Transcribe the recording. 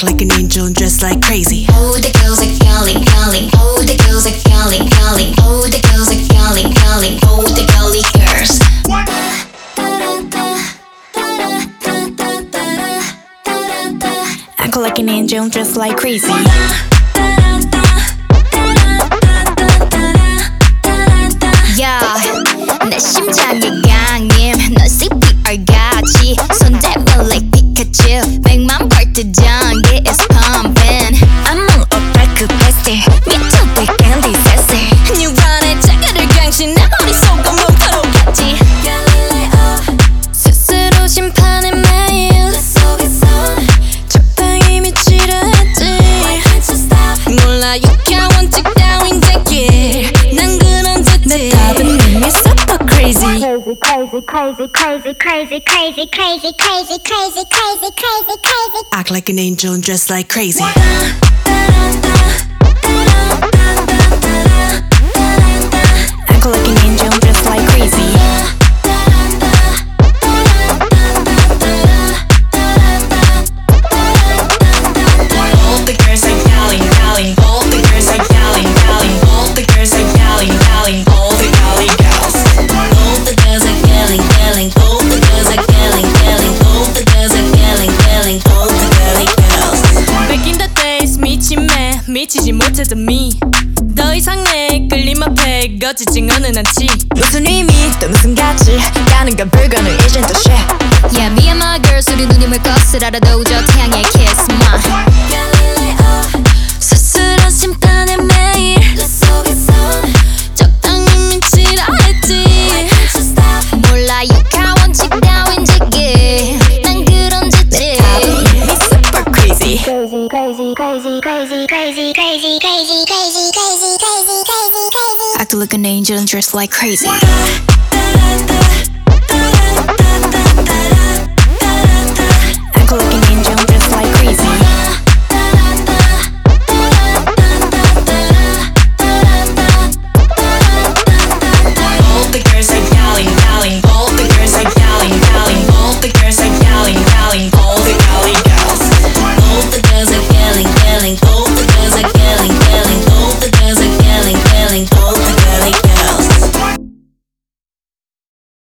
like an angel and dress like crazy. All the girls are calling, calling. All the girls are calling, calling. All the girls are calling, calling. All the girly girls. Act like an angel and dress like crazy. 내 심장이 강림 넌 CPR 같이 손대면 like Pikachu 100만 볼트 전기 is pumping I'm on a break bestie 미쳐도 candy sassy 뉴런의 자가를 강신 내 머릿속은 뭉쳐놓겠지 스스로 심판의 매일 내 속에선 적당히 미치려 했지 몰라 유쾌한 원칙 따윈 제길 난 그런 듯이 내 답은 이미 super crazy Crazy, crazy, crazy, crazy, crazy, crazy, crazy, crazy, crazy, crazy, crazy. Act like an angel and dress like crazy. Act like an angel and dress like crazy. All the girls are yelling, yelling. All the girls are yelling, yelling. All the girls are yelling, yelling. All the gully girls. All the girls are yelling, yelling. All the girls are yelling, yelling. All the girls are yelling, yelling. All the girly girls. Back in the days 미침에 미치지 못했던 me. 더 이상 내 끌림 앞에 거치진 않은 않지. 무슨 의미 또 무슨 가치 가는 건 불가능 이젠 또 shit. Yeah, me and my girls 우리 눈이물 것을 알아도 저 태양의 kiss my 스스로 심판의 매일 내 속에선 적당히 미치라 했지 몰라 유쾌한 원칙 따윈 지기 난 그런 짓지 Me super crazy. Crazy, crazy, crazy, crazy, crazy, crazy, crazy, crazy, crazy, crazy, crazy, crazy. Act like an angel and dress like crazy.